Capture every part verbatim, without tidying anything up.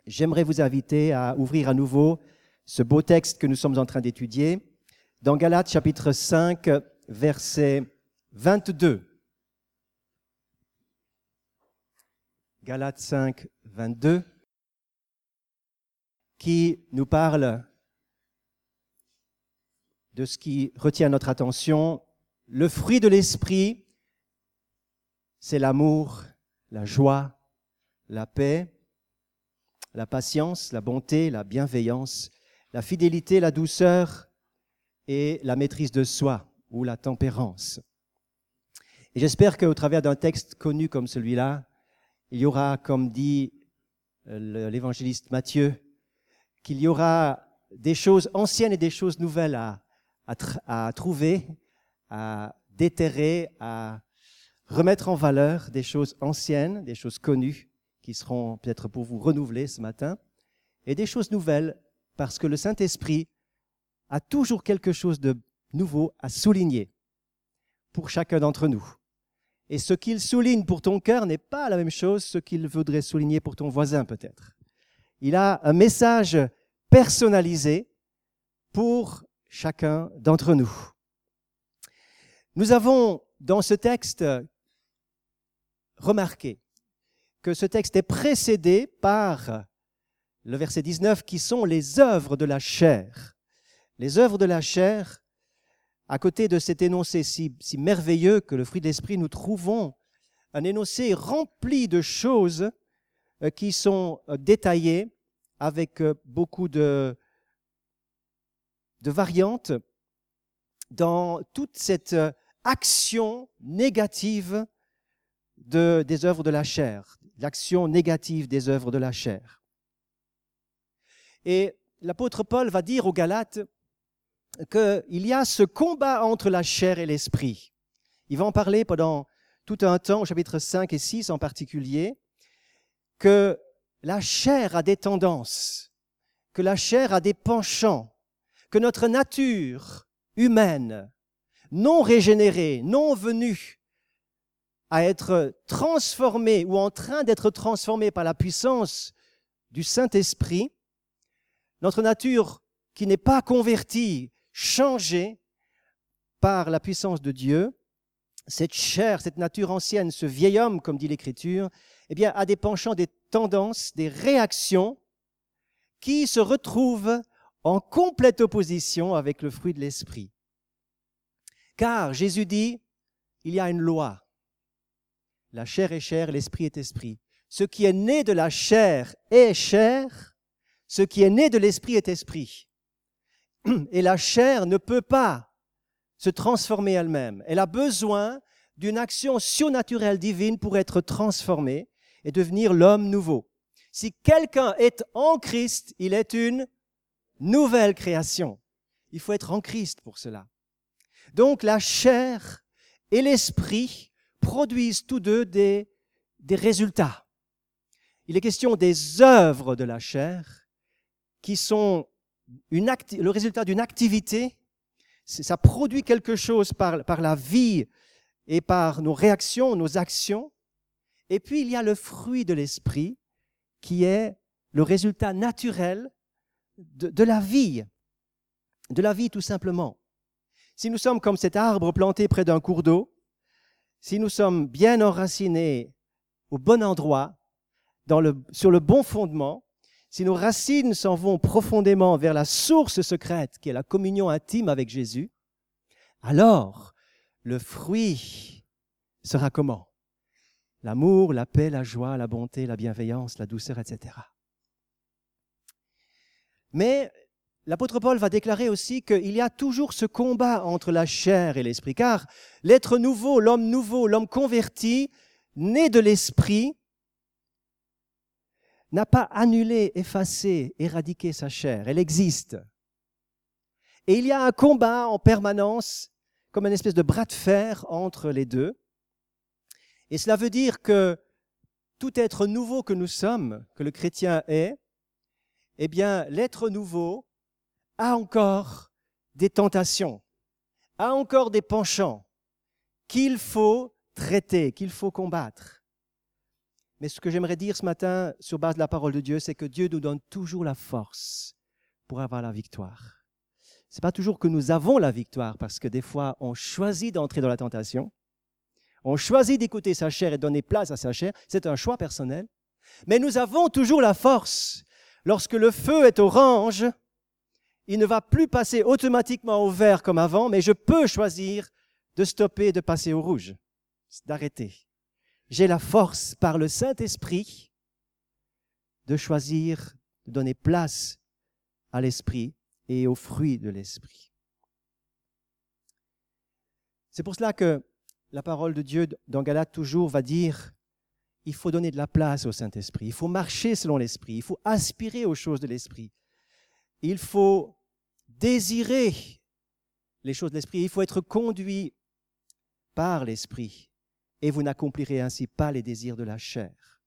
j'aimerais vous inviter à ouvrir à nouveau ce beau texte que nous sommes en train d'étudier dans Galates chapitre cinq, verset vingt-deux. Galates cinq, vingt-deux, qui nous parle de ce qui retient notre attention. Le fruit de l'esprit, c'est l'amour, la joie, la paix, la patience, la bonté, la bienveillance, la fidélité, la douceur et la maîtrise de soi ou la tempérance. Et j'espère qu'au travers d'un texte connu comme celui-là, il y aura, comme dit l'évangéliste Matthieu, qu'il y aura des choses anciennes et des choses nouvelles à, à, tr- à trouver, à déterrer, à remettre en valeur, des choses anciennes, des choses connues qui seront peut-être pour vous renouvelées ce matin, et des choses nouvelles parce que le Saint-Esprit a toujours quelque chose de nouveau à souligner pour chacun d'entre nous. Et ce qu'il souligne pour ton cœur n'est pas la même chose que ce qu'il voudrait souligner pour ton voisin peut-être. Il a un message personnalisé pour chacun d'entre nous. Nous avons dans ce texte remarqué que ce texte est précédé par le verset dix-neuf qui sont les œuvres de la chair. Les œuvres de la chair, à côté de cet énoncé si, si merveilleux que le fruit de l'esprit, nous trouvons un énoncé rempli de choses qui sont détaillées avec beaucoup de, de variantes dans toute cette action négative de, des œuvres de la chair, l'action négative des œuvres de la chair. Et l'apôtre Paul va dire aux Galates qu'il y a ce combat entre la chair et l'esprit. Il va en parler pendant tout un temps, au chapitre cinq et six en particulier, que la chair a des tendances, que la chair a des penchants, que notre nature humaine, non régénérée, non venue à être transformée ou en train d'être transformée par la puissance du Saint-Esprit, notre nature qui n'est pas convertie, changée par la puissance de Dieu, cette chair, cette nature ancienne, ce vieil homme, comme dit l'Écriture, eh bien, a des penchants, des tendances, des réactions qui se retrouvent en complète opposition avec le fruit de l'esprit. Car Jésus dit, il y a une loi. La chair est chair, l'esprit est esprit. Ce qui est né de la chair est chair, ce qui est né de l'esprit est esprit. Et la chair ne peut pas se transformer elle-même. Elle a besoin d'une action surnaturelle divine pour être transformée et devenir l'homme nouveau. Si quelqu'un est en Christ, il est une nouvelle création. Il faut être en Christ pour cela. Donc la chair et l'esprit produisent tous deux des, des résultats. Il est question des œuvres de la chair qui sont une acti- le résultat d'une activité. Ça produit quelque chose par, par la vie et par nos réactions, nos actions. Et puis il y a le fruit de l'esprit qui est le résultat naturel de, de la vie, de la vie tout simplement. Si nous sommes comme cet arbre planté près d'un cours d'eau, si nous sommes bien enracinés au bon endroit, dans le, sur le bon fondement, si nos racines s'en vont profondément vers la source secrète qui est la communion intime avec Jésus, alors le fruit sera comment? L'amour, la paix, la joie, la bonté, la bienveillance, la douceur, et cetera. Mais l'apôtre Paul va déclarer aussi qu'il y a toujours ce combat entre la chair et l'esprit, car l'être nouveau, l'homme nouveau, l'homme converti, né de l'esprit, n'a pas annulé, effacé, éradiqué sa chair. Elle existe. Et il y a un combat en permanence, comme une espèce de bras de fer entre les deux. Et cela veut dire que tout être nouveau que nous sommes, que le chrétien est, eh bien, l'être nouveau a encore des tentations, a encore des penchants qu'il faut traiter, qu'il faut combattre. Mais ce que j'aimerais dire ce matin, sur base de la parole de Dieu, c'est que Dieu nous donne toujours la force pour avoir la victoire. Ce n'est pas toujours que nous avons la victoire, parce que des fois, on choisit d'entrer dans la tentation. On choisit d'écouter sa chair et de donner place à sa chair. C'est un choix personnel. Mais nous avons toujours la force. Lorsque le feu est orange, il ne va plus passer automatiquement au vert comme avant, mais je peux choisir de stopper et de passer au rouge, d'arrêter. J'ai la force par le Saint-Esprit de choisir, de donner place à l'Esprit et aux fruits de l'Esprit. C'est pour cela que la parole de Dieu dans Galates toujours va dire il faut donner de la place au Saint-Esprit, il faut marcher selon l'Esprit, il faut aspirer aux choses de l'Esprit, il faut désirer les choses de l'Esprit, il faut être conduit par l'Esprit et vous n'accomplirez ainsi pas les désirs de la chair.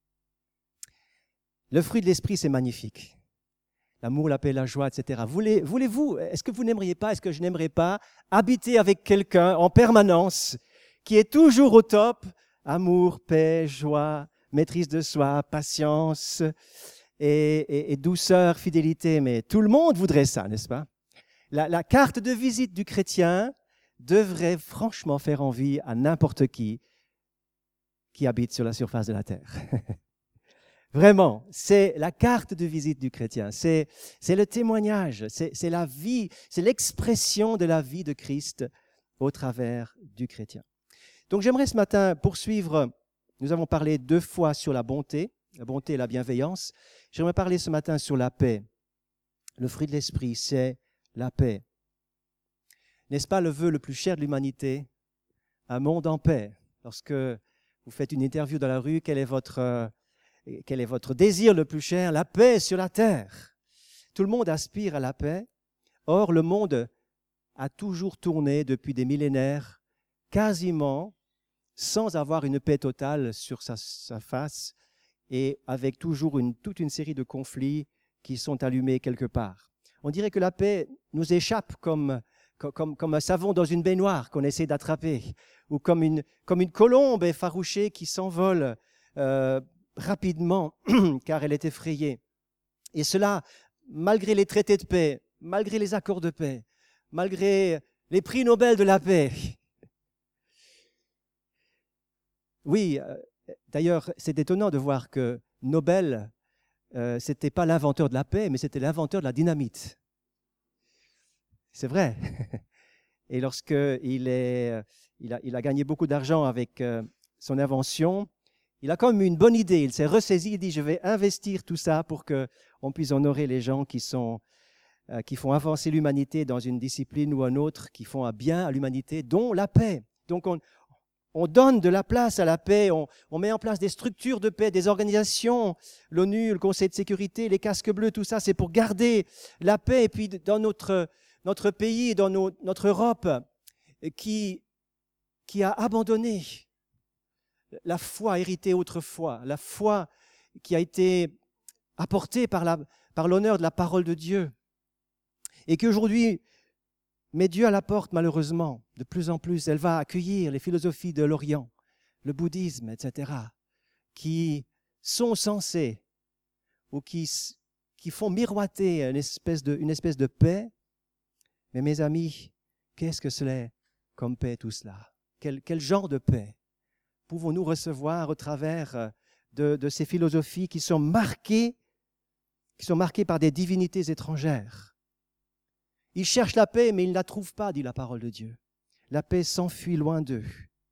Le fruit de l'Esprit, c'est magnifique. L'amour, la paix, la joie, et cetera. Voulez, voulez-vous, est-ce que vous n'aimeriez pas, est-ce que je n'aimerais pas habiter avec quelqu'un en permanence qui est toujours au top? Amour, paix, joie, maîtrise de soi, patience et, et, et douceur, fidélité. Mais tout le monde voudrait ça, n'est-ce pas? La, la carte de visite du chrétien devrait franchement faire envie à n'importe qui qui habite sur la surface de la terre. Vraiment, c'est la carte de visite du chrétien, c'est, c'est le témoignage, c'est, c'est la vie, c'est l'expression de la vie de Christ au travers du chrétien. Donc j'aimerais ce matin poursuivre, nous avons parlé deux fois sur la bonté, la bonté et la bienveillance. J'aimerais parler ce matin sur la paix. Le fruit de l'esprit, c'est la paix. N'est-ce pas le vœu le plus cher de l'humanité? Un monde en paix. Lorsque vous faites une interview dans la rue, quel est votre... Euh, Quel est votre désir le plus cher? La paix sur la terre. Tout le monde aspire à la paix. Or, le monde a toujours tourné depuis des millénaires, quasiment sans avoir une paix totale sur sa, sa face et avec toujours une, toute une série de conflits qui sont allumés quelque part. On dirait que la paix nous échappe comme, comme, comme un savon dans une baignoire qu'on essaie d'attraper ou comme une, comme une colombe effarouchée qui s'envole euh, rapidement, car elle est effrayée. Et cela, malgré les traités de paix, malgré les accords de paix, malgré les prix Nobel de la paix. Oui, euh, d'ailleurs, c'est étonnant de voir que Nobel, euh, ce n'était pas l'inventeur de la paix, mais c'était l'inventeur de la dynamite. C'est vrai. Et lorsqu'il est, il a, il a gagné beaucoup d'argent avec euh, son invention, il a quand même eu une bonne idée, il s'est ressaisi, il dit je vais investir tout ça pour qu'on puisse honorer les gens qui, sont, euh, qui font avancer l'humanité dans une discipline ou un autre, qui font un bien à l'humanité, dont la paix. Donc on, on donne de la place à la paix, on, on met en place des structures de paix, des organisations, l'ONU, le Conseil de sécurité, les casques bleus, tout ça, c'est pour garder la paix. Et puis dans notre, notre pays, dans nos, notre Europe, qui, qui a abandonné la foi héritée autrefois, la foi qui a été apportée par, la, par l'honneur de la parole de Dieu et qui aujourd'hui met Dieu à la porte malheureusement, de plus en plus. Elle va accueillir les philosophies de l'Orient, le bouddhisme, et cetera, qui sont censés ou qui, qui font miroiter une espèce, de, une espèce de paix. Mais mes amis, qu'est-ce que c'est comme paix tout cela? Quel, quel genre de paix pouvons-nous recevoir au travers de, de ces philosophies qui sont marquées, qui sont marquées par des divinités étrangères? Ils cherchent la paix, mais ils ne la trouvent pas, dit la parole de Dieu. La paix s'enfuit loin d'eux.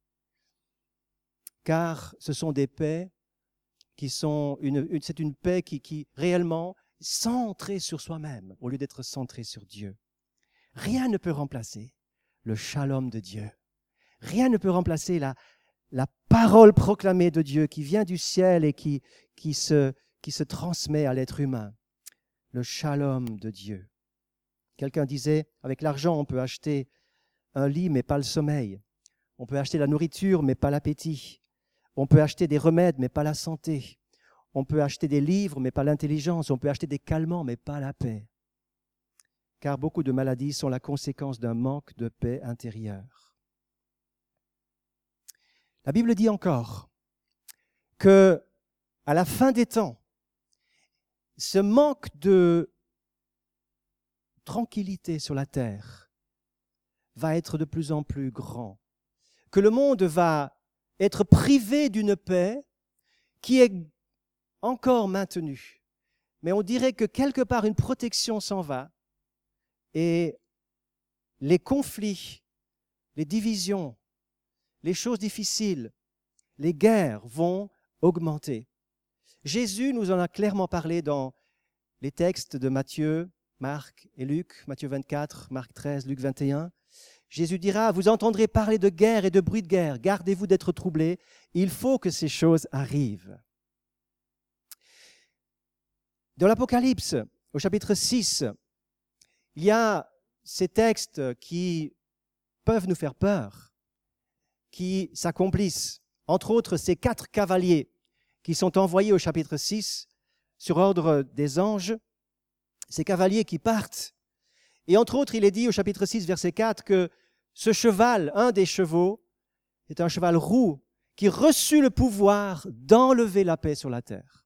Car ce sont des paix qui sont, une, une, c'est une paix qui, qui réellement est centrée sur soi-même, au lieu d'être centrée sur Dieu. Rien ne peut remplacer le shalom de Dieu. Rien ne peut remplacer la La parole proclamée de Dieu qui vient du ciel et qui, qui, se, qui se transmet à l'être humain. Le shalom de Dieu. Quelqu'un disait, avec l'argent, on peut acheter un lit, mais pas le sommeil. On peut acheter la nourriture, mais pas l'appétit. On peut acheter des remèdes, mais pas la santé. On peut acheter des livres, mais pas l'intelligence. On peut acheter des calmants, mais pas la paix. Car beaucoup de maladies sont la conséquence d'un manque de paix intérieure. La Bible dit encore que à la fin des temps, ce manque de tranquillité sur la terre va être de plus en plus grand, que le monde va être privé d'une paix qui est encore maintenue. Mais on dirait que quelque part une protection s'en va et les conflits, les divisions, les choses difficiles, les guerres vont augmenter. Jésus nous en a clairement parlé dans les textes de Matthieu, Marc et Luc, Matthieu vingt-quatre, Marc treize, Luc vingt et un. Jésus dira, vous entendrez parler de guerre et de bruit de guerre, gardez-vous d'être troublés, il faut que ces choses arrivent. Dans l'Apocalypse, au chapitre six, il y a ces textes qui peuvent nous faire peur, qui s'accomplissent. Entre autres, ces quatre cavaliers qui sont envoyés au chapitre six sur ordre des anges, ces cavaliers qui partent. Et entre autres, il est dit au chapitre six, verset quatre, que ce cheval, un des chevaux, est un cheval roux qui reçut le pouvoir d'enlever la paix sur la terre.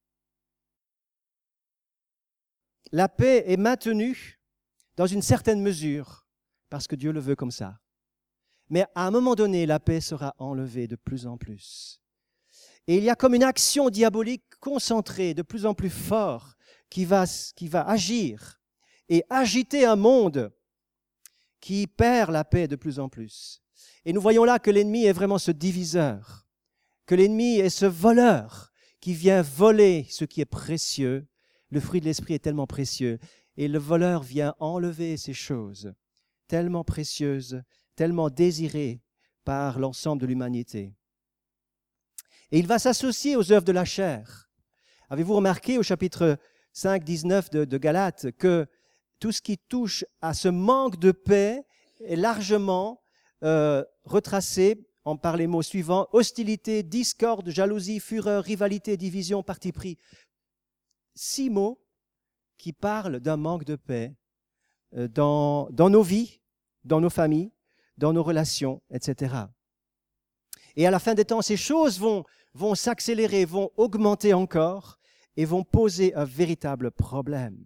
La paix est maintenue dans une certaine mesure, parce que Dieu le veut comme ça. Mais à un moment donné, la paix sera enlevée de plus en plus. Et il y a comme une action diabolique concentrée, de plus en plus fort, qui va, qui va agir et agiter un monde qui perd la paix de plus en plus. Et nous voyons là que l'ennemi est vraiment ce diviseur, que l'ennemi est ce voleur qui vient voler ce qui est précieux. Le fruit de l'esprit est tellement précieux et le voleur vient enlever ces choses tellement précieuses, tellement désirées par l'ensemble de l'humanité. Et il va s'associer aux œuvres de la chair. Avez-vous remarqué au chapitre cinq, dix-neuf de, de Galates que tout ce qui touche à ce manque de paix est largement euh, retracé en par les mots suivants: hostilité, discorde, jalousie, fureur, rivalité, division, parti pris. Six mots qui parlent d'un manque de paix euh, dans, dans nos vies, dans nos familles, dans nos relations, et cetera. Et à la fin des temps, ces choses vont, vont s'accélérer, vont augmenter encore et vont poser un véritable problème.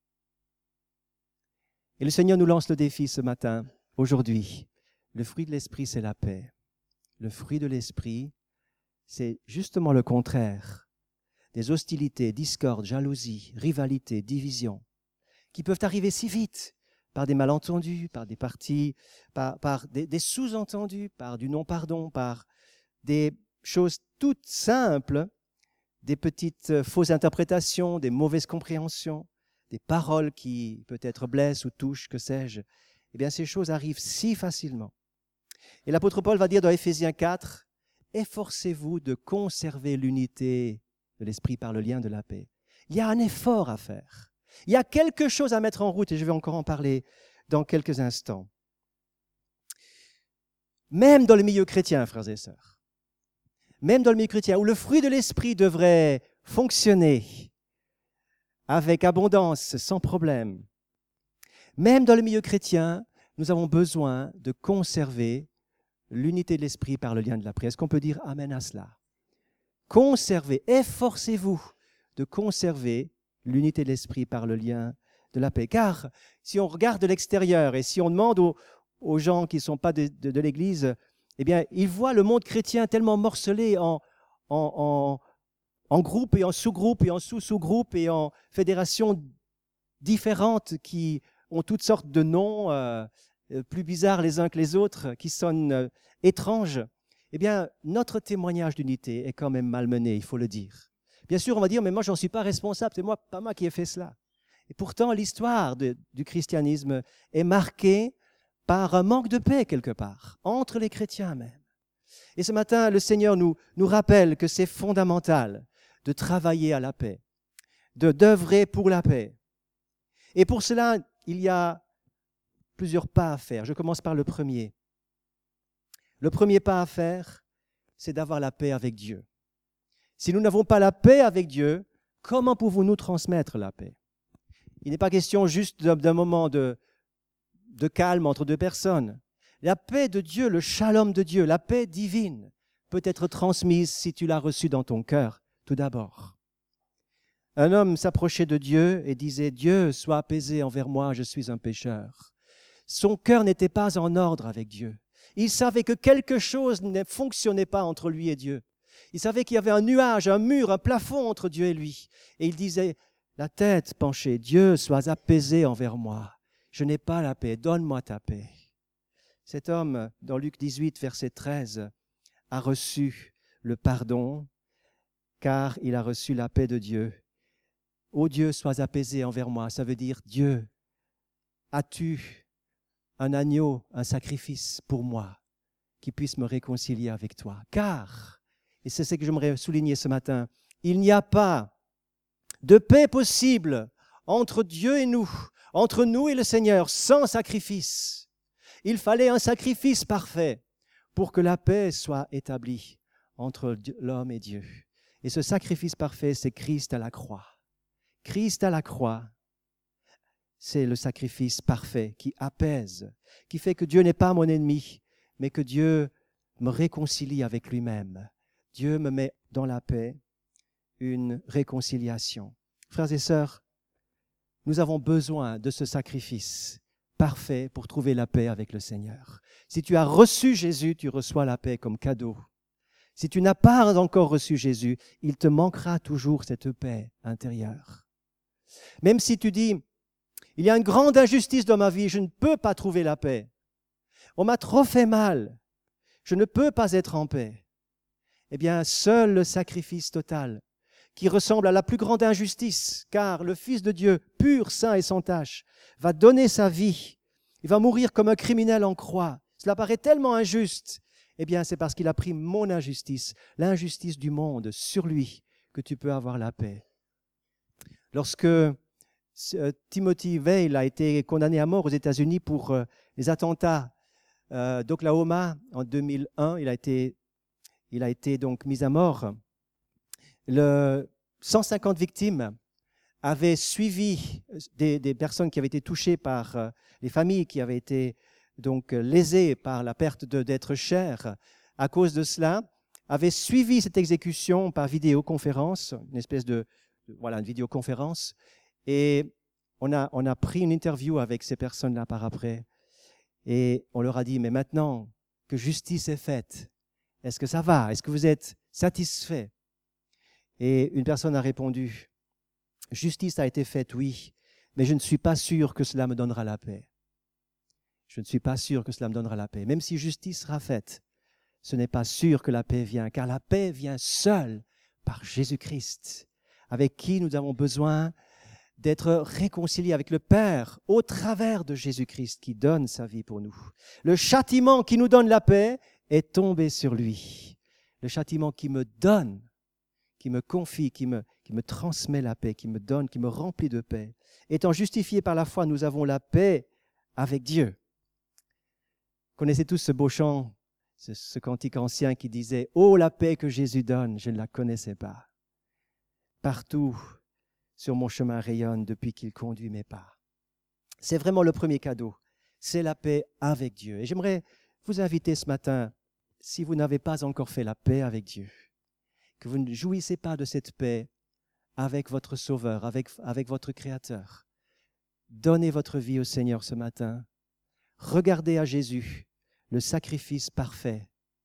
Et le Seigneur nous lance le défi ce matin, aujourd'hui. Le fruit de l'esprit, c'est la paix. Le fruit de l'esprit, c'est justement le contraire des hostilités, discordes, jalousies, rivalités, divisions, qui peuvent arriver si vite par des malentendus, par des parties, par, par des, des sous-entendus, par du non-pardon, par des choses toutes simples, des petites fausses interprétations, des mauvaises compréhensions, des paroles qui peut-être blessent ou touchent, que sais-je. Eh bien, ces choses arrivent si facilement. Et l'apôtre Paul va dire dans Éphésiens quatre, « Efforcez-vous de conserver l'unité de l'esprit par le lien de la paix. » Il y a un effort à faire. Il y a quelque chose à mettre en route, et je vais encore en parler dans quelques instants. Même dans le milieu chrétien, frères et sœurs, même dans le milieu chrétien, où le fruit de l'esprit devrait fonctionner avec abondance, sans problème, même dans le milieu chrétien, nous avons besoin de conserver l'unité de l'esprit par le lien de la paix. Est-ce qu'on peut dire amen à cela? Conservez, efforcez-vous de conserver l'unité de l'esprit par le lien de la paix. Car si on regarde de l'extérieur et si on demande aux, aux gens qui ne sont pas de, de, de l'Église, eh bien, ils voient le monde chrétien tellement morcelé en, en, en, en groupes et en sous-groupes et en sous-sous-groupes et en fédérations différentes qui ont toutes sortes de noms euh, plus bizarres les uns que les autres, qui sonnent euh, étranges. Eh bien, notre témoignage d'unité est quand même malmené, il faut le dire. Bien sûr, on va dire, mais moi, je n'en suis pas responsable, c'est moi, pas moi qui ai fait cela. Et pourtant, l'histoire de, du christianisme est marquée par un manque de paix quelque part, entre les chrétiens même. Et ce matin, le Seigneur nous, nous rappelle que c'est fondamental de travailler à la paix, de d'œuvrer pour la paix. Et pour cela, il y a plusieurs pas à faire. Je commence par le premier. Le premier pas à faire, c'est d'avoir la paix avec Dieu. Si nous n'avons pas la paix avec Dieu, comment pouvons-nous transmettre la paix? Il n'est pas question juste d'un moment de, de calme entre deux personnes. La paix de Dieu, le shalom de Dieu, la paix divine, peut être transmise si tu l'as reçue dans ton cœur, tout d'abord. Un homme s'approchait de Dieu et disait « Dieu, sois apaisé envers moi, je suis un pécheur ». Son cœur n'était pas en ordre avec Dieu. Il savait que quelque chose ne fonctionnait pas entre lui et Dieu. Il savait qu'il y avait un nuage, un mur, un plafond entre Dieu et lui. Et il disait, la tête penchée, « Dieu, sois apaisé envers moi. Je n'ai pas la paix, donne-moi ta paix. » Cet homme, dans Luc dix-huit, verset treize, a reçu le pardon car il a reçu la paix de Dieu. « Ô Dieu, sois apaisé envers moi », ça veut dire « Dieu, as-tu un agneau, un sacrifice pour moi qui puisse me réconcilier avec toi ?» Car, et c'est ce que j'aimerais souligner ce matin, il n'y a pas de paix possible entre Dieu et nous, entre nous et le Seigneur, sans sacrifice. Il fallait un sacrifice parfait pour que la paix soit établie entre l'homme et Dieu. Et ce sacrifice parfait, c'est Christ à la croix. Christ à la croix, c'est le sacrifice parfait qui apaise, qui fait que Dieu n'est pas mon ennemi, mais que Dieu me réconcilie avec lui-même. Dieu me met dans la paix, une réconciliation. Frères et sœurs, nous avons besoin de ce sacrifice parfait pour trouver la paix avec le Seigneur. Si tu as reçu Jésus, tu reçois la paix comme cadeau. Si tu n'as pas encore reçu Jésus, il te manquera toujours cette paix intérieure. Même si tu dis, il y a une grande injustice dans ma vie, je ne peux pas trouver la paix. On m'a trop fait mal, je ne peux pas être en paix. Eh bien, seul le sacrifice total, qui ressemble à la plus grande injustice, car le Fils de Dieu, pur, saint et sans tache, va donner sa vie. Il va mourir comme un criminel en croix. Cela paraît tellement injuste. Eh bien, c'est parce qu'il a pris mon injustice, l'injustice du monde, sur lui, que tu peux avoir la paix. Lorsque euh, Timothy Veil a été condamné à mort aux États-Unis pour euh, les attentats euh, d'Oklahoma en deux mille un, il a été, il a été donc mis à mort. Le cent cinquante victimes avaient suivi des, des personnes qui avaient été touchées par euh, les familles qui avaient été donc lésées par la perte de, d'être chers à cause de cela, avaient suivi cette exécution par vidéoconférence, une espèce de, de voilà, une vidéoconférence, et on a, on a pris une interview avec ces personnes-là par après, et on leur a dit, mais maintenant que justice est faite, est-ce que ça va? Est-ce que vous êtes satisfaits? Et une personne a répondu, « Justice a été faite, oui, mais je ne suis pas sûr que cela me donnera la paix. Je ne suis pas sûr que cela me donnera la paix. Même si justice sera faite, ce n'est pas sûr que la paix vient, car la paix vient seule par Jésus-Christ, avec qui nous avons besoin d'être réconciliés avec le Père au travers de Jésus-Christ qui donne sa vie pour nous. Le châtiment qui nous donne la paix est tombé sur lui. Le châtiment qui me donne, qui me confie, qui me, qui me transmet la paix, qui me donne, qui me remplit de paix. Étant justifiés par la foi, nous avons la paix avec Dieu. Connaissez tous ce beau chant, ce, ce cantique ancien qui disait « Oh, la paix que Jésus donne, je ne la connaissais pas. Partout sur mon chemin rayonne depuis qu'il conduit mes pas. » C'est vraiment le premier cadeau, c'est la paix avec Dieu. Et j'aimerais vous inviter ce matin, si vous n'avez pas encore fait la paix avec Dieu, que vous ne jouissez pas de cette paix avec votre Sauveur, avec, avec votre Créateur. Donnez votre vie au Seigneur ce matin. Regardez à Jésus, le sacrifice parfait,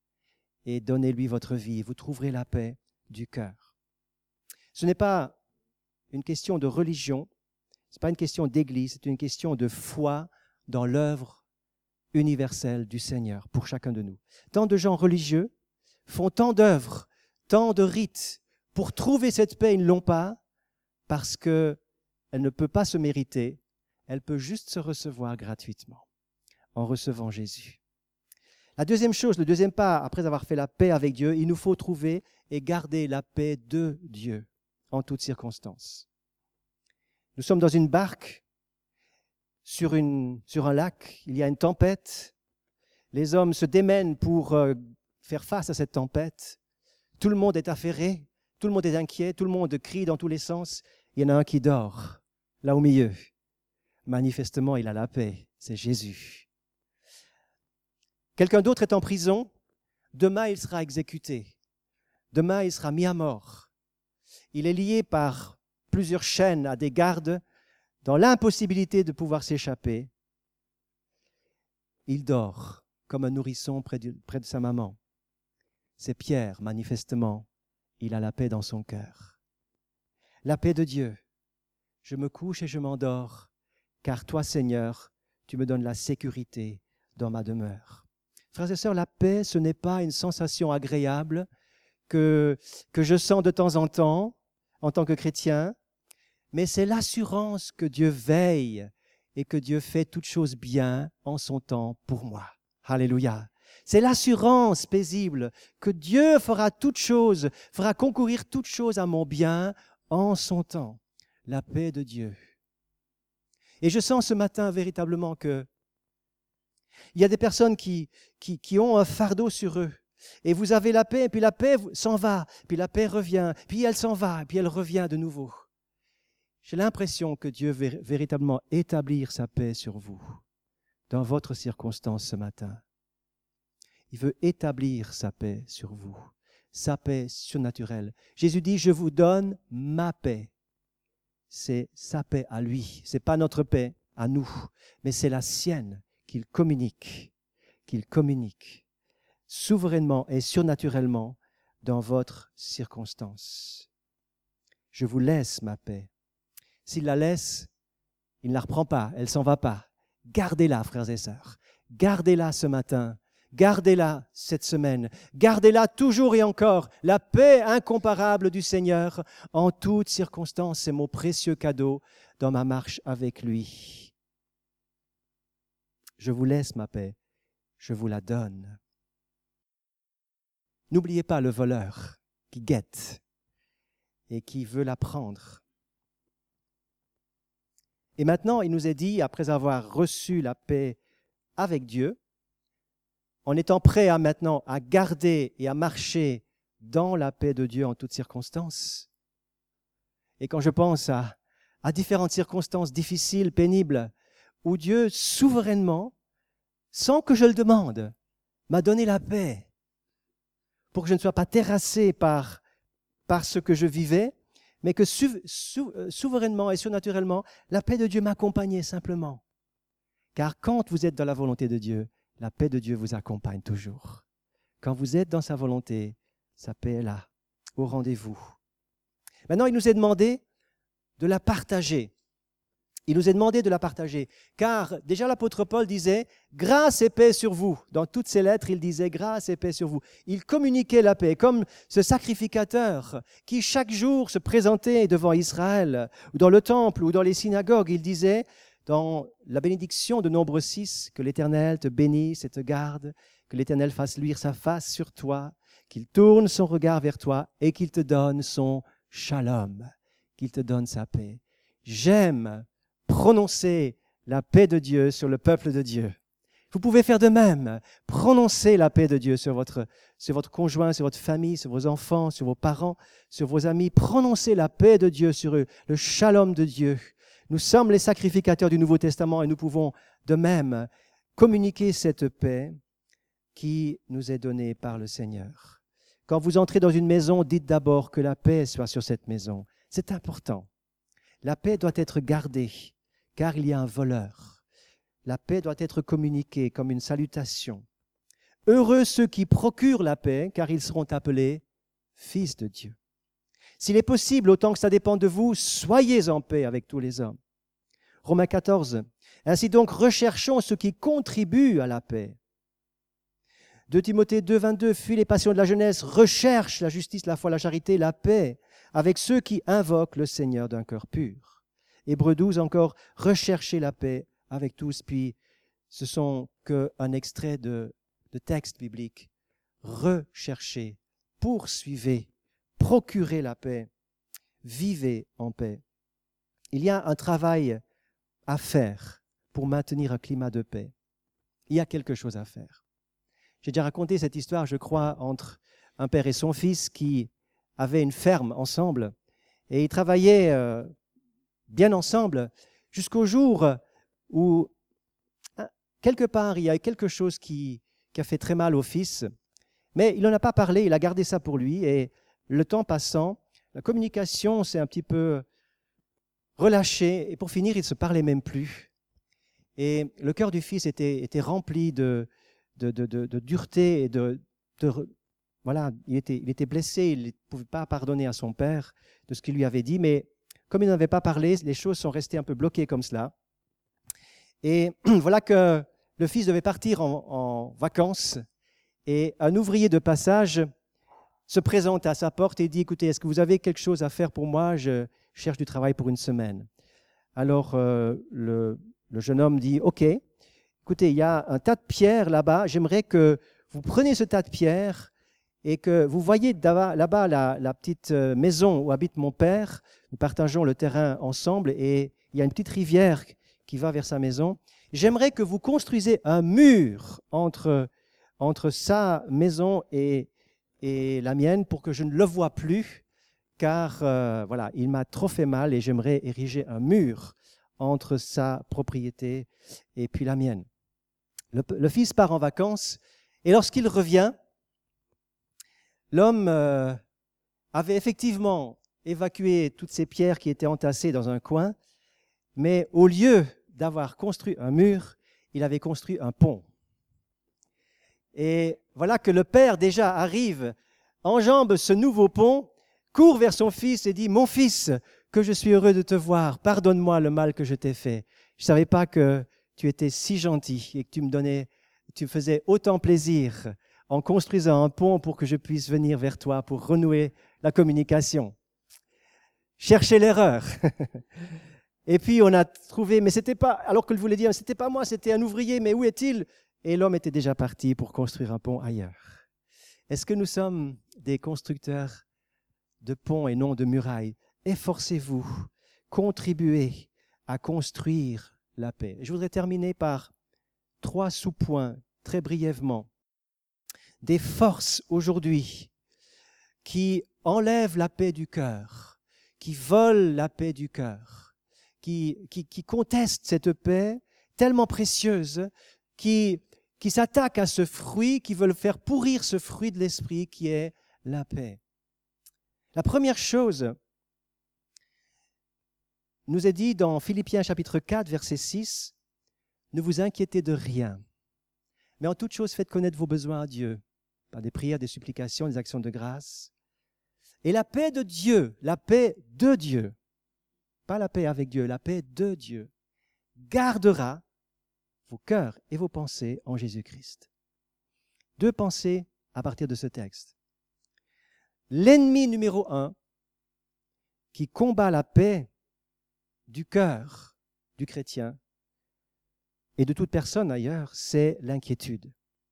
et donnez-lui votre vie. Vous trouverez la paix du cœur. Ce n'est pas une question de religion, ce n'est pas une question d'église, c'est une question de foi dans l'œuvre universelle du Seigneur pour chacun de nous. Tant de gens religieux font tant d'œuvres, tant de rites pour trouver cette paix, ils ne l'ont pas parce qu'elle ne peut pas se mériter, elle peut juste se recevoir gratuitement en recevant Jésus. La deuxième chose, le deuxième pas, après avoir fait la paix avec Dieu, il nous faut trouver et garder la paix de Dieu en toutes circonstances. Nous sommes dans une barque sur, une, sur un lac, il y a une tempête, les hommes se démènent pour euh, faire face à cette tempête. Tout le monde est affairé, tout le monde est inquiet, tout le monde crie dans tous les sens. Il y en a un qui dort, là au milieu. Manifestement, il a la paix, c'est Jésus. Quelqu'un d'autre est en prison, demain il sera exécuté, demain il sera mis à mort. il est lié par plusieurs chaînes à des gardes, dans l'impossibilité de pouvoir s'échapper. Il dort comme un nourrisson près de, près de sa maman. C'est Pierre, manifestement, il a la paix dans son cœur. La paix de Dieu. Je me couche et je m'endors, car toi, Seigneur, tu me donnes la sécurité dans ma demeure. Frères et sœurs, la paix, ce n'est pas une sensation agréable que, que je sens de temps en temps en tant que chrétien, mais c'est l'assurance que Dieu veille et que Dieu fait toutes choses bien en son temps pour moi. Alléluia. C'est l'assurance paisible que Dieu fera toutes choses, fera concourir toutes choses à mon bien en son temps. La paix de Dieu. Et je sens ce matin véritablement que il y a des personnes qui, qui, qui ont un fardeau sur eux. Et vous avez la paix, et puis la paix s'en va, puis la paix revient, puis elle s'en va, et puis elle revient de nouveau. J'ai l'impression que Dieu veut véritablement établir sa paix sur vous, dans votre circonstance ce matin. Il veut établir sa paix sur vous, sa paix surnaturelle. Jésus dit, je vous donne ma paix. C'est sa paix à lui, ce n'est pas notre paix à nous, mais c'est la sienne qu'il communique, qu'il communique souverainement et surnaturellement dans votre circonstance. Je vous laisse ma paix. S'il la laisse, il ne la reprend pas, elle ne s'en va pas. Gardez-la, frères et sœurs. Gardez-la ce matin. Gardez-la cette semaine. Gardez-la toujours et encore. La paix incomparable du Seigneur en toutes circonstances. C'est mon précieux cadeau dans ma marche avec lui. Je vous laisse ma paix. Je vous la donne. N'oubliez pas le voleur qui guette et qui veut la prendre. Et maintenant, il nous est dit, après avoir reçu la paix avec Dieu, en étant prêt à maintenant à garder et à marcher dans la paix de Dieu en toutes circonstances. Et quand je pense à, à différentes circonstances difficiles, pénibles, où Dieu souverainement, sans que je le demande, m'a donné la paix pour que je ne sois pas terrassé par, par ce que je vivais, mais que sou, sou, souverainement et surnaturellement, la paix de Dieu m'accompagnait simplement. Car quand vous êtes dans la volonté de Dieu, la paix de Dieu vous accompagne toujours. Quand vous êtes dans sa volonté, sa paix est là, au rendez-vous. Maintenant, il nous est demandé de la partager. Il nous est demandé de la partager, car déjà l'apôtre Paul disait « grâce et paix sur vous ». Dans toutes ses lettres, il disait « grâce et paix sur vous ». Il communiquait la paix, comme ce sacrificateur qui chaque jour se présentait devant Israël, ou dans le temple, ou dans les synagogues. Il disait dans la bénédiction de Nombre six, que l'Éternel te bénisse et te garde, que l'Éternel fasse luire sa face sur toi, qu'il tourne son regard vers toi et qu'il te donne son shalom, qu'il te donne sa paix. J'aime prononcer la paix de Dieu sur le peuple de Dieu. Vous pouvez faire de même. Prononcer la paix de Dieu sur votre, sur votre conjoint, sur votre famille, sur vos enfants, sur vos parents, sur vos amis. Prononcez la paix de Dieu sur eux, le shalom de Dieu. Nous sommes les sacrificateurs du Nouveau Testament et nous pouvons de même communiquer cette paix qui nous est donnée par le Seigneur. Quand vous entrez dans une maison, dites d'abord que la paix soit sur cette maison. C'est important. La paix doit être gardée, car il y a un voleur. La paix doit être communiquée comme une salutation. Heureux ceux qui procurent la paix, car ils seront appelés fils de Dieu. S'il est possible, autant que ça dépend de vous, soyez en paix avec tous les hommes. Romains quatorze. Ainsi donc, recherchons ce qui contribue à la paix. deux Timothée deux, vingt-deux. Fuis les passions de la jeunesse, recherche la justice, la foi, la charité, la paix, avec ceux qui invoquent le Seigneur d'un cœur pur. Hébreux douze encore, recherchez la paix avec tous. Puis, ce sont qu'un extrait de, de texte biblique. Recherchez, poursuivez, procurez la paix, vivez en paix. Il y a un travail à faire pour maintenir un climat de paix. Il y a quelque chose à faire. J'ai déjà raconté cette histoire, je crois, entre un père et son fils qui avaient une ferme ensemble et ils travaillaient euh, bien ensemble jusqu'au jour où, hein, quelque part, il y a quelque chose qui, qui a fait très mal au fils, mais il n'en a pas parlé, il a gardé ça pour lui et le temps passant, la communication s'est un petit peu relâchée et pour finir, ils ne se parlaient même plus. Et le cœur du fils était, était rempli de, de, de, de, de dureté et de, de voilà, il était, il était blessé, il ne pouvait pas pardonner à son père de ce qu'il lui avait dit, mais comme il n'avait pas parlé, les choses sont restées un peu bloquées comme cela. Et voilà que le fils devait partir en, en vacances et un ouvrier de passage se présente à sa porte et dit « Écoutez, est-ce que vous avez quelque chose à faire pour moi? Je cherche du travail pour une semaine. » Alors euh, le, le jeune homme dit « Ok, écoutez, il y a un tas de pierres là-bas, j'aimerais que vous preniez ce tas de pierres et que vous voyez là-bas, là-bas la, la petite maison où habite mon père, nous partageons le terrain ensemble et il y a une petite rivière qui va vers sa maison. J'aimerais que vous construisiez un mur entre, entre sa maison et, et la mienne pour que je ne le voie plus, car euh, voilà, il m'a trop fait mal et j'aimerais ériger un mur entre sa propriété et puis la mienne. » Le, le fils part en vacances et lorsqu'il revient, l'homme euh, avait effectivement évacué toutes ces pierres qui étaient entassées dans un coin, mais au lieu d'avoir construit un mur, il avait construit un pont. Et voilà que le père déjà arrive, enjambe ce nouveau pont, court vers son fils et dit « Mon fils, que je suis heureux de te voir, pardonne-moi le mal que je t'ai fait. Je ne savais pas que tu étais si gentil et que tu me donnais, tu me faisais autant plaisir en construisant un pont pour que je puisse venir vers toi pour renouer la communication. » Cherchez l'erreur. Et puis on a trouvé, mais c'était pas, alors que je voulais dire, c'était pas moi, c'était un ouvrier, mais où est-il? Et l'homme était déjà parti pour construire un pont ailleurs. Est-ce que nous sommes des constructeurs de ponts et non de murailles? Efforcez-vous, contribuez à construire la paix. Je voudrais terminer par trois sous-points, très brièvement. Des forces aujourd'hui qui enlèvent la paix du cœur, qui volent la paix du cœur, qui, qui, qui contestent cette paix tellement précieuse, qui, qui s'attaquent à ce fruit, qui veulent faire pourrir ce fruit de l'esprit qui est la paix. La première chose nous est dit dans Philippiens chapitre quatre, verset six, « Ne vous inquiétez de rien, mais en toute chose faites connaître vos besoins à Dieu, par des prières, des supplications, des actions de grâce. Et la paix de Dieu, la paix de Dieu, pas la paix avec Dieu, la paix de Dieu, gardera vos cœurs et vos pensées en Jésus-Christ. » Deux pensées à partir de ce texte. L'ennemi numéro un qui combat la paix du cœur du chrétien et de toute personne ailleurs, c'est l'inquiétude.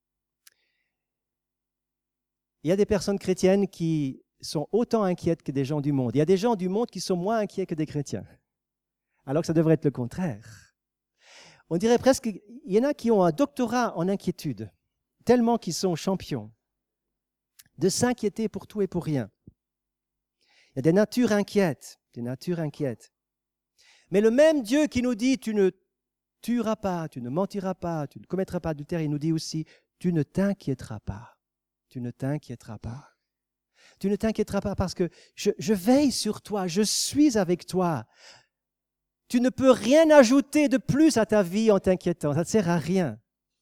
Il y a des personnes chrétiennes qui sont autant inquiètes que des gens du monde. Il y a des gens du monde qui sont moins inquiets que des chrétiens, alors que ça devrait être le contraire. On dirait presque qu'il y en a qui ont un doctorat en inquiétude, tellement qu'ils sont champions, de s'inquiéter pour tout et pour rien. Il y a des natures inquiètes, des natures inquiètes. Mais le même Dieu qui nous dit « tu ne tueras pas, tu ne mentiras pas, tu ne commettras pas d'adultère », il nous dit aussi « tu ne t'inquiéteras pas, tu ne t'inquiéteras pas. » Tu ne t'inquiéteras pas parce que je, je veille sur toi, je suis avec toi. Tu ne peux rien ajouter de plus à ta vie en t'inquiétant, ça ne sert à rien.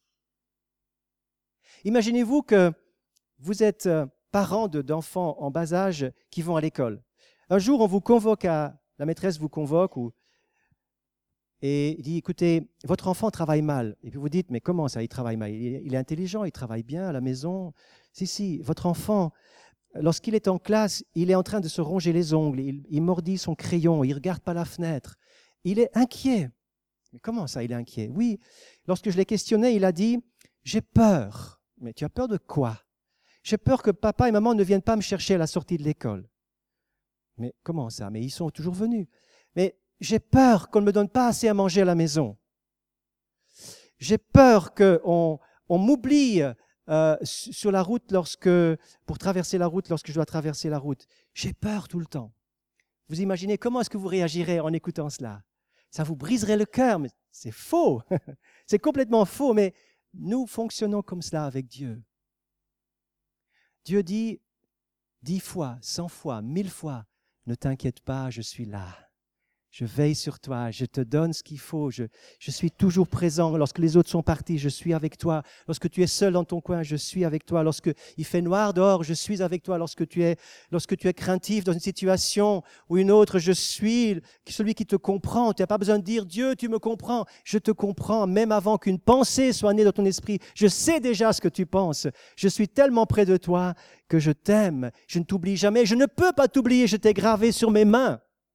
Imaginez-vous que vous êtes parents de, d'enfants en bas âge qui vont à l'école. Un jour, on vous convoque, à, la maîtresse vous convoque ou, et dit, écoutez, votre enfant travaille mal. Et puis vous dites, mais comment ça, il travaille mal? il est, il est intelligent, il travaille bien à la maison. Si, si, votre enfant... Lorsqu'il est en classe, il est en train de se ronger les ongles, il, il mordit son crayon, il ne regarde pas la fenêtre. Il est inquiet. Mais comment ça, il est inquiet? Oui, lorsque je l'ai questionné, il a dit « J'ai peur. » Mais tu as peur de quoi? J'ai peur que papa et maman ne viennent pas me chercher à la sortie de l'école. Mais comment ça? Mais ils sont toujours venus. Mais j'ai peur qu'on ne me donne pas assez à manger à la maison. J'ai peur qu'on on m'oublie Euh, sur la route lorsque, pour traverser la route lorsque je dois traverser la route. J'ai peur tout le temps. Vous imaginez comment est-ce que vous réagirez en écoutant cela? Ça vous briserait le cœur, mais c'est faux. C'est complètement faux, mais nous fonctionnons comme cela avec Dieu. Dieu dit dix fois, cent fois, mille fois, Ne t'inquiète pas, je suis là. Je veille sur toi, je te donne ce qu'il faut, je, je suis toujours présent. Lorsque les autres sont partis, je suis avec toi. Lorsque tu es seul dans ton coin, je suis avec toi. Lorsque il fait noir dehors, je suis avec toi. Lorsque tu es, lorsque tu es craintif dans une situation ou une autre, je suis celui qui te comprend. Tu n'as pas besoin de dire « Dieu, tu me comprends ». Je te comprends, même avant qu'une pensée soit née dans ton esprit. Je sais déjà ce que tu penses. Je suis tellement près de toi que je t'aime. Je ne t'oublie jamais. Je ne peux pas t'oublier, je t'ai gravé sur mes mains.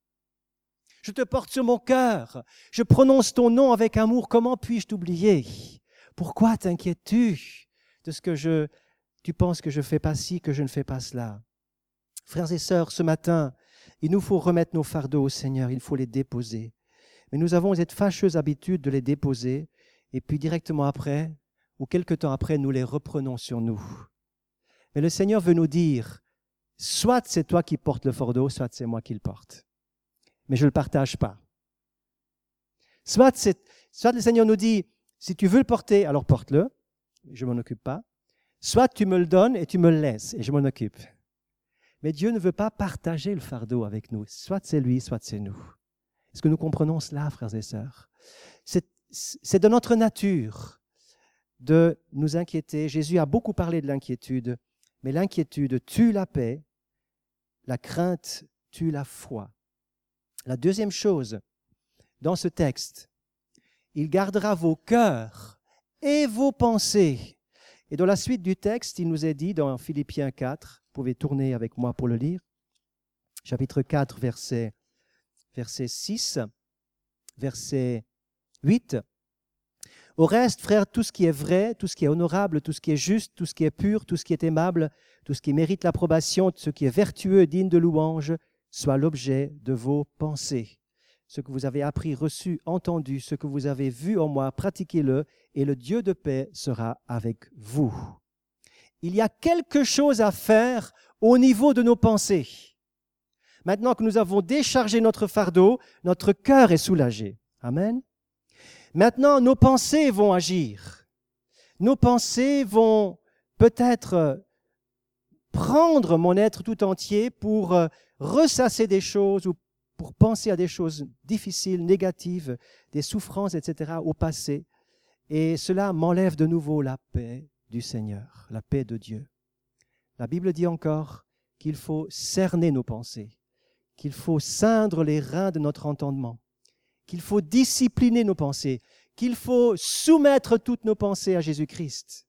Je te porte sur mon cœur. Je prononce ton nom avec amour. Comment puis-je t'oublier? Pourquoi t'inquiètes-tu de ce que je, tu penses que je ne fais pas ci, que je ne fais pas cela? Frères et sœurs, ce matin, il nous faut remettre nos fardeaux au Seigneur. Il faut les déposer. Mais nous avons cette fâcheuse habitude de les déposer et puis directement après, ou quelque temps après, nous les reprenons sur nous. Mais le Seigneur veut nous dire, soit c'est toi qui portes le fardeau, soit c'est moi qui le porte. Mais je ne le partage pas. Soit, c'est, soit le Seigneur nous dit, si tu veux le porter, alors porte-le, je ne m'en occupe pas. Soit tu me le donnes et tu me le laisses et je m'en occupe. Mais Dieu ne veut pas partager le fardeau avec nous. Soit c'est lui, soit c'est nous. Est-ce que nous comprenons cela, frères et sœurs? C'est, c'est de notre nature de nous inquiéter. Jésus a beaucoup parlé de l'inquiétude, mais l'inquiétude tue la paix, la crainte tue la foi. La deuxième chose, dans ce texte, il gardera vos cœurs et vos pensées. Et dans la suite du texte, il nous est dit dans Philippiens quatre, vous pouvez tourner avec moi pour le lire, chapitre quatre, verset, verset six, verset huit. « Au reste, frères, tout ce qui est vrai, tout ce qui est honorable, tout ce qui est juste, tout ce qui est pur, tout ce qui est aimable, tout ce qui mérite l'approbation, tout ce qui est vertueux, digne de louange, soit l'objet de vos pensées. Ce que vous avez appris, reçu, entendu, ce que vous avez vu en moi, pratiquez-le, et le Dieu de paix sera avec vous. » Il y a quelque chose à faire au niveau de nos pensées. Maintenant que nous avons déchargé notre fardeau, notre cœur est soulagé. Amen. Maintenant, nos pensées vont agir. Nos pensées vont peut-être prendre mon être tout entier pour ressasser des choses ou pour penser à des choses difficiles, négatives, des souffrances, et cetera au passé. Et cela m'enlève de nouveau la paix du Seigneur, la paix de Dieu. La Bible dit encore qu'il faut cerner nos pensées, qu'il faut ceindre les reins de notre entendement, qu'il faut discipliner nos pensées, qu'il faut soumettre toutes nos pensées à Jésus-Christ.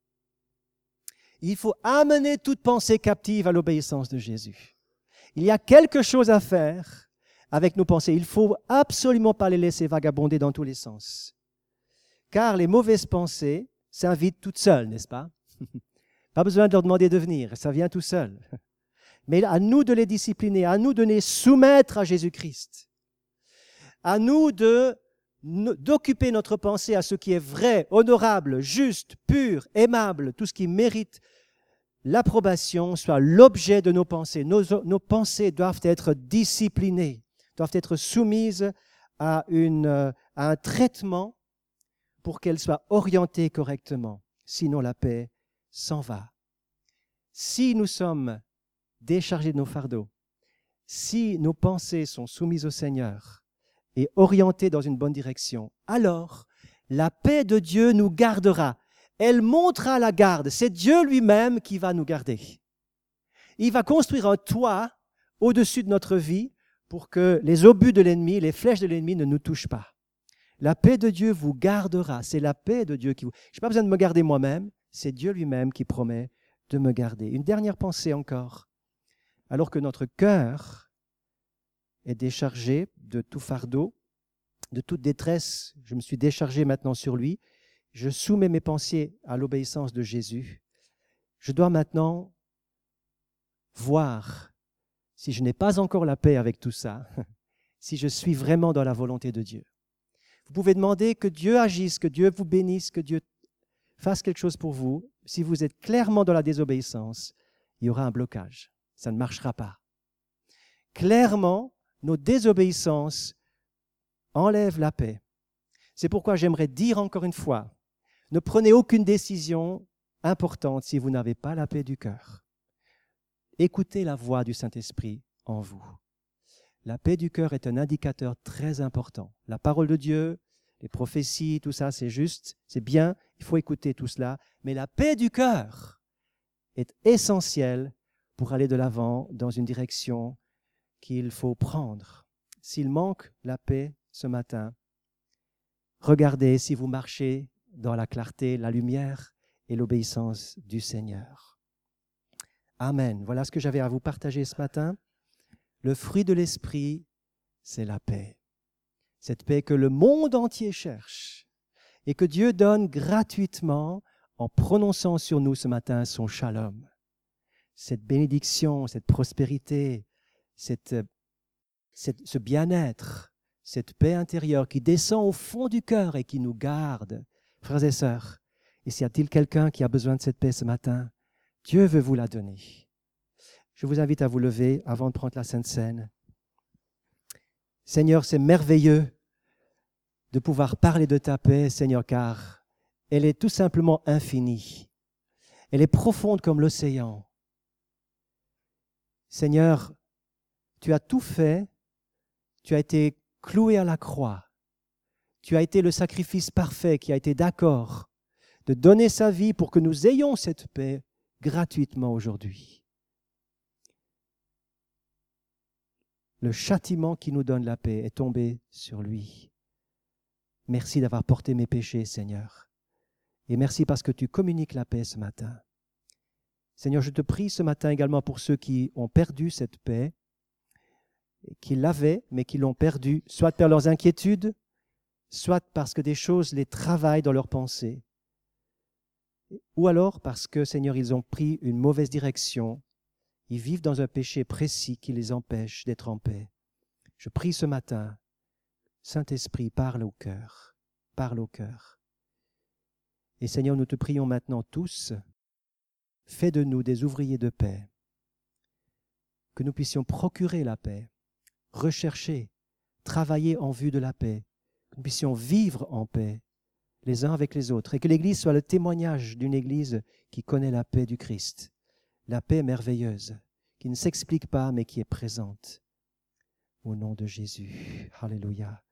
Il faut amener toute pensée captive à l'obéissance de Jésus. Il y a quelque chose à faire avec nos pensées. Il ne faut absolument pas les laisser vagabonder dans tous les sens. Car les mauvaises pensées s'invitent toutes seules, n'est-ce pas? Pas besoin de leur demander de venir, ça vient tout seul. Mais à nous de les discipliner, à nous de les soumettre à Jésus-Christ. À nous de, d'occuper notre pensée à ce qui est vrai, honorable, juste, pur, aimable, tout ce qui mérite l'approbation soit l'objet de nos pensées. Nos, nos pensées doivent être disciplinées, doivent être soumises à, une, à un traitement pour qu'elles soient orientées correctement. Sinon, la paix s'en va. Si nous sommes déchargés de nos fardeaux, si nos pensées sont soumises au Seigneur et orientées dans une bonne direction, alors la paix de Dieu nous gardera. Elle montera la garde. C'est Dieu lui-même qui va nous garder. Il va construire un toit au-dessus de notre vie pour que les obus de l'ennemi, les flèches de l'ennemi ne nous touchent pas. La paix de Dieu vous gardera. C'est la paix de Dieu qui vous... Je n'ai pas besoin de me garder moi-même. C'est Dieu lui-même qui promet de me garder. Une dernière pensée encore. Alors que notre cœur est déchargé de tout fardeau, de toute détresse, je me suis déchargé maintenant sur lui, je soumets mes pensées à l'obéissance de Jésus. Je dois maintenant voir si je n'ai pas encore la paix avec tout ça, si je suis vraiment dans la volonté de Dieu. Vous pouvez demander que Dieu agisse, que Dieu vous bénisse, que Dieu fasse quelque chose pour vous. Si vous êtes clairement dans la désobéissance, il y aura un blocage. Ça ne marchera pas. Clairement, nos désobéissances enlèvent la paix. C'est pourquoi j'aimerais dire encore une fois, ne prenez aucune décision importante si vous n'avez pas la paix du cœur. Écoutez la voix du Saint-Esprit en vous. La paix du cœur est un indicateur très important. La parole de Dieu, les prophéties, tout ça, c'est juste, c'est bien, il faut écouter tout cela, mais la paix du cœur est essentielle pour aller de l'avant dans une direction qu'il faut prendre. S'il manque la paix ce matin, regardez si vous marchez dans la clarté, la lumière et l'obéissance du Seigneur. Amen. Voilà ce que j'avais à vous partager ce matin. Le fruit de l'esprit, c'est la paix. Cette paix que le monde entier cherche et que Dieu donne gratuitement en prononçant sur nous ce matin son shalom. Cette bénédiction, cette prospérité, cette, cette, ce bien-être, cette paix intérieure qui descend au fond du cœur et qui nous garde. Frères et sœurs, et s'il y a-t-il quelqu'un qui a besoin de cette paix ce matin, Dieu veut vous la donner. Je vous invite à vous lever avant de prendre la Sainte Seine. Seigneur, c'est merveilleux de pouvoir parler de ta paix, Seigneur, car elle est tout simplement infinie. Elle est profonde comme l'océan. Seigneur, tu as tout fait, tu as été cloué à la croix. Tu as été le sacrifice parfait qui a été d'accord de donner sa vie pour que nous ayons cette paix gratuitement aujourd'hui. Le châtiment qui nous donne la paix est tombé sur lui. Merci d'avoir porté mes péchés, Seigneur. Et merci parce que tu communiques la paix ce matin. Seigneur, je te prie ce matin également pour ceux qui ont perdu cette paix, qui l'avaient, mais qui l'ont perdue, soit par leurs inquiétudes, soit parce que des choses les travaillent dans leurs pensées, ou alors parce que, Seigneur, ils ont pris une mauvaise direction. Ils vivent dans un péché précis qui les empêche d'être en paix. Je prie ce matin, Saint-Esprit, parle au cœur, parle au cœur. Et Seigneur, nous te prions maintenant tous, fais de nous des ouvriers de paix, que nous puissions procurer la paix, rechercher, travailler en vue de la paix, que nous puissions vivre en paix les uns avec les autres, et que l'Église soit le témoignage d'une Église qui connaît la paix du Christ. La paix merveilleuse, qui ne s'explique pas, mais qui est présente. Au nom de Jésus. Alléluia.